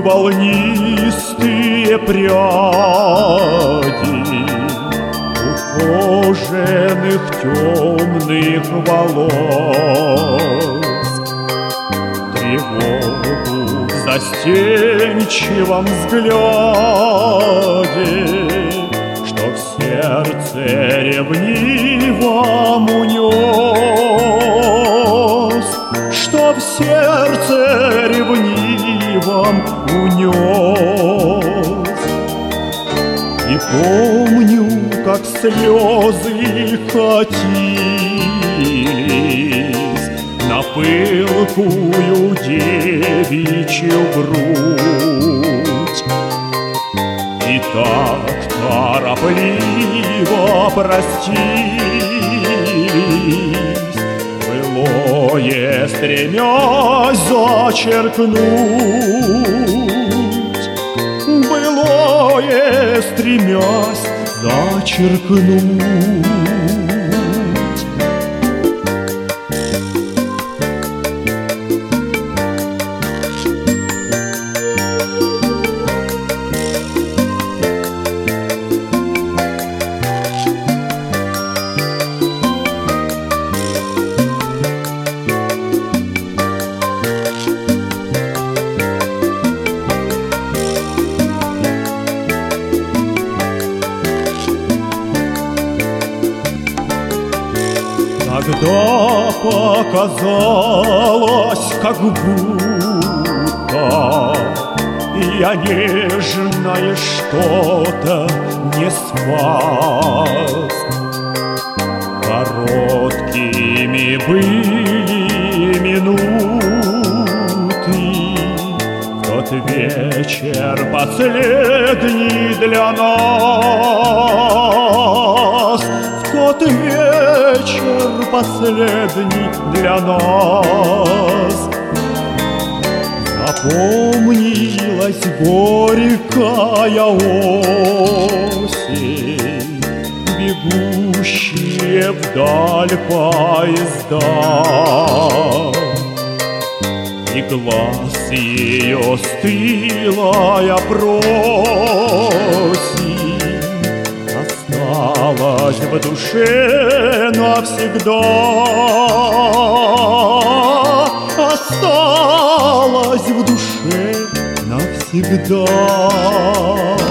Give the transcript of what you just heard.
волнистые пряди ухоженных темных волос, тревогу в застенчивом взгляде, что в сердце ревнивом унес, что в сердце ревнивом унес. И помню, как слезы катились на пылкую девичью грудь, и так торопливо простились, былое стремясь зачеркнуть, былое стремясь зачеркнуть. Тогда показалось, как будто я нежное что-то не спас. Короткими были минуты, в тот вечер последний для нас, в тот вечер последний для нас. Запомнилась горькая осень, бегущие вдаль поезда, и глаз ее стылая просень осталась в душе навсегда, осталась в душе навсегда.